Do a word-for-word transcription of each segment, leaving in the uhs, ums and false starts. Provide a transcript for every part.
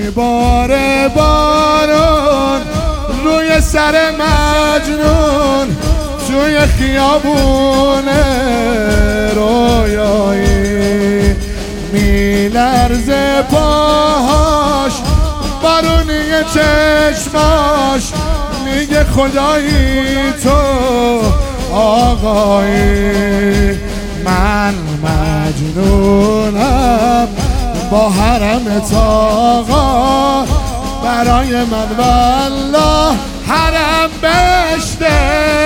میباره بارون روی سر مجنون توی خیابون رویایی میلرزه پاهاش بارونی چشماش میگه خدایی تو آقایی من مجنونم با حرمت آقا برای من والله حرم بشته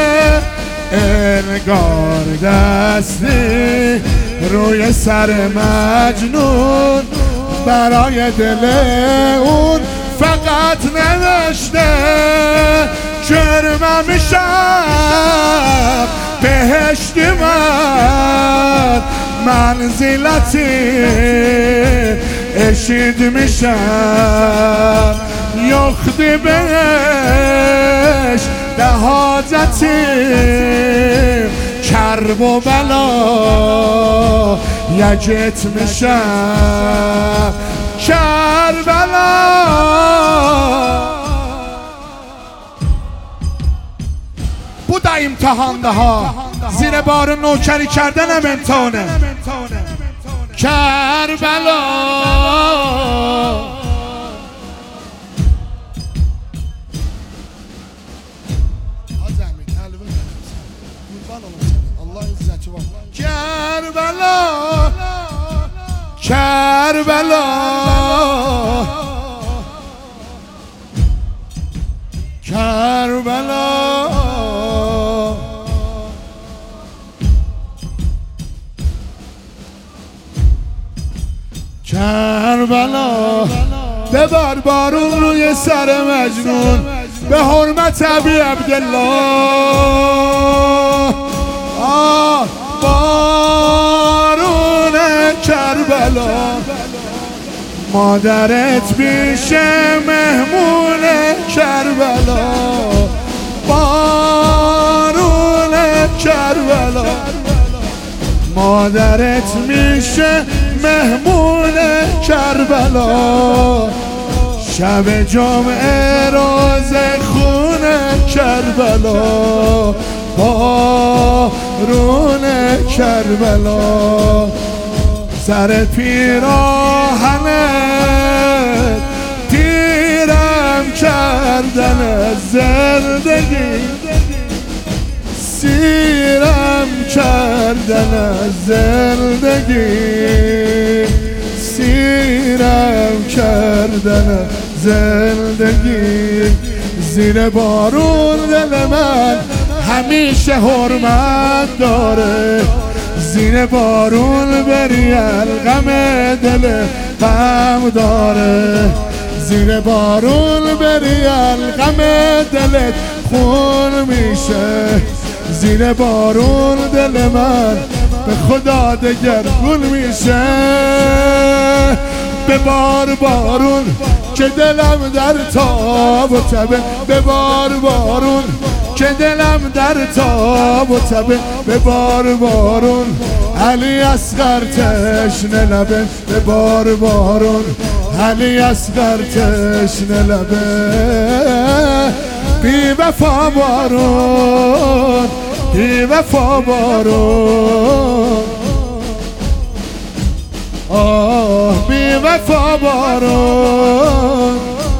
انگار دستی روی سر مجنون برای دل اون فقط نوشته کرمه میشم بهشتی من منزلتی اشید میشم یختی بهش دهاجتی کرب و بلا یجت میشم کربلا بود امتحانده ها زیر بار نوکری کردن هم امتحانه کربلا کربلا کربلا کربلا کربلا ببار بارون روی سر مجنون به حرمت ابی عبدالله آه بارون کربلا مادرت میشه مهمون کربلا بارون کربلا مادرت میشه مهمون کربلا شب جمعه روزه خونه کربلا بارون کربلا سر پیراهنت تیرم کردن زندگی سیرم کردن زندگی سیرم کردن زندگی زیر بارون دل من همیشه حرمت داره زیر بارون بری الغم دل غم داره زیر بارون بری الغم دلت خون میشه زیر بارون دل من به خدا دگر گل میشه به بار بارون که دلم در تاب و تبه به بار بارون که دلم در تاب و تبه به بار بارون علی اصغر تشنه لبه به بار بارون علی اصغر تشنه لبه بی وفا بارون بی وفا بارون آه بی وفا بارون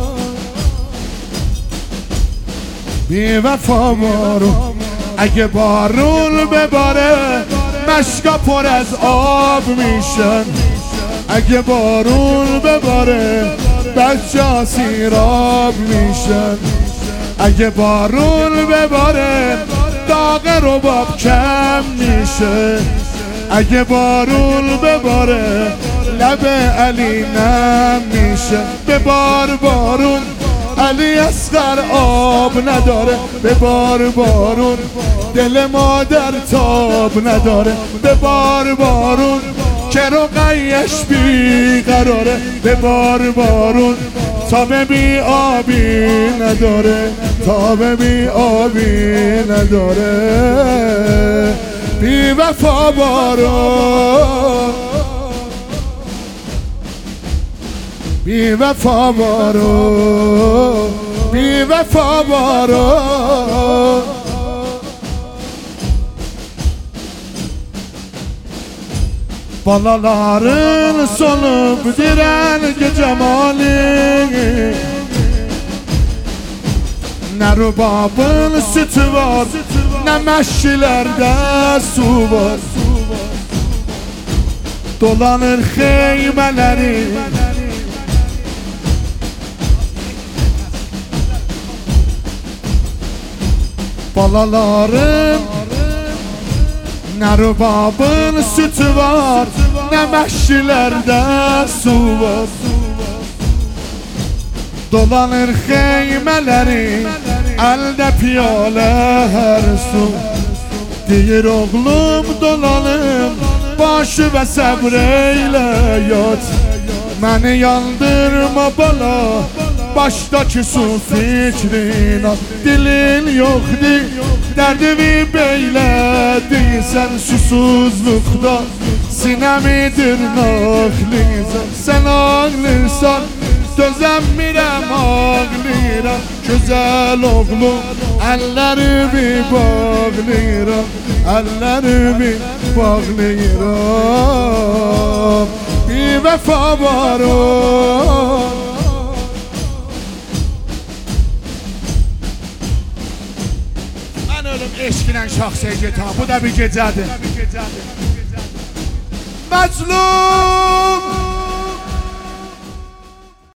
بی وفا بارون اگه بارون بباره مشکا پر از آب میشن اگه بارون بباره بچه سیراب میشن اگه بارون بباره داغ رباب کم میشه اگه بارون بباره لب علی نم میشه به بار بارون علی اصغر آب نداره به بار بارون دل مادر تاب نداره به بار بارون که رقیش بی قراره به بار بارون تاب بی آبی نداره تاب بی آبی نداره بی وفا بارون بی وفا بارو بی وفا بارو Balaların solup direngi cemali Ne rubabın sütü var Ne meşkilerde su var Dolanır xeymeleri Balaların Ne rubabın sütü var Ne meşkilerde su var Dolanır xeymeleri Elde piyale her su Deyir oğlum dolanım Başı ve sabreyle yat Məni yandırma bala Başdaki su fikrin at Dilin yokdur Dərdimi beylədiysən susuzluqda Sinəmidir naxlıysan Sən ağlırsan Dözəmirəm ağlayıram Gözəl oğlum Əllərimi bağlayıram Əllərimi bağlayıram Bir vəfa var o Mən ölüm eşqinən şahsiyə getan Bu da bir gecədir Məzlum